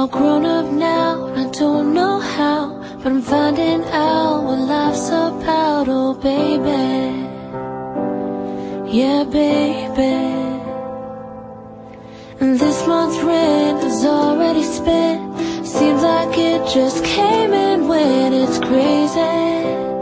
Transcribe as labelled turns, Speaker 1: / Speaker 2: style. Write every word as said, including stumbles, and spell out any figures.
Speaker 1: all grown up now, and I don't know how, but I'm finding out what life's about, oh baby. Yeah, baby. And this month's rent is already spent. Seems like it just came and went, it's crazy.